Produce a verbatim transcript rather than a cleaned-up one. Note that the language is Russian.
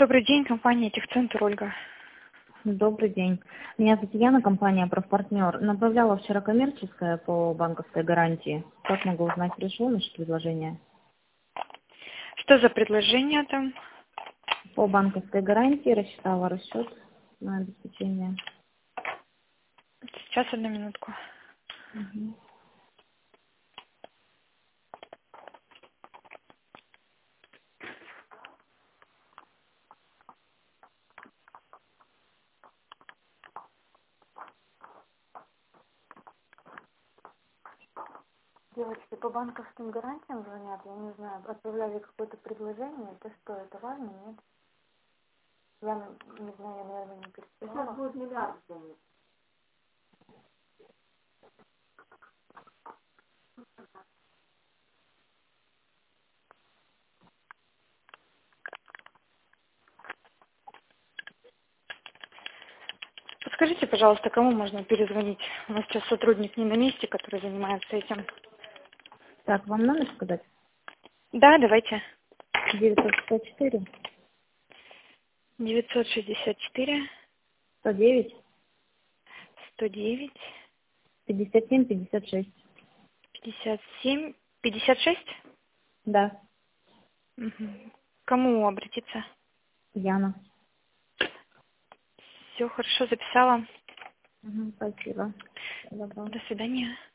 Добрый день, компания Техцентр, Ольга. Добрый день. Меня зовут Яна, компания «Профпартнер». Направляла вчера коммерческая по банковской гарантии. Как могу узнать, пришло наше предложение? Что за предложение там? По банковской гарантии рассчитала расчет на обеспечение. Сейчас, одну минутку. Мгм. Девочки, по банковским гарантиям звонят, я не знаю, отправляли какое-то предложение, это что, это важно, нет? Я н- не знаю, я, наверное, не переписала. Сейчас будет миллиард денег. Подскажите, пожалуйста, кому можно перезвонить? У нас сейчас сотрудник не на месте, который занимается этим. Так, вам номер сказать? Да, давайте. девятьсот шестьдесят четыре девятьсот шестьдесят четыре сто девять сто девять пятьдесят семь пятьдесят шесть. пятьдесят семь пятьдесят шесть. Да, Мгм. Кому обратиться? Яна. Все хорошо, записала. Мгм, спасибо. Всего доброго. До свидания.